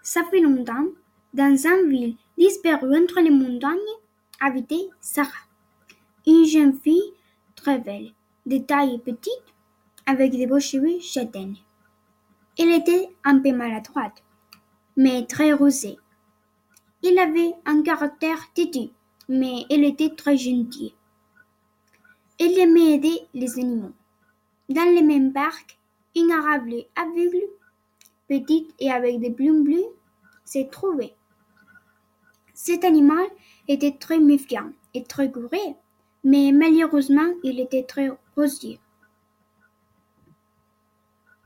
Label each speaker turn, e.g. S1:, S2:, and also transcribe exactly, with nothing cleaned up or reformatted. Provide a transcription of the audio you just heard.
S1: Ça fait longtemps, dans une ville disparue entre les montagnes, habitait Sarah, une jeune fille très belle, de taille petite, avec des beaux cheveux châtains. Elle était un peu maladroite, mais très rusée. Elle avait un caractère têtu, mais elle était très gentille. Elle aimait aider les animaux. Dans le même parc, une arabe aveugle, petite et avec des plumes bleues, s'est trouvée. Cet animal était très méfiant et très gouré, mais malheureusement il était très rosier.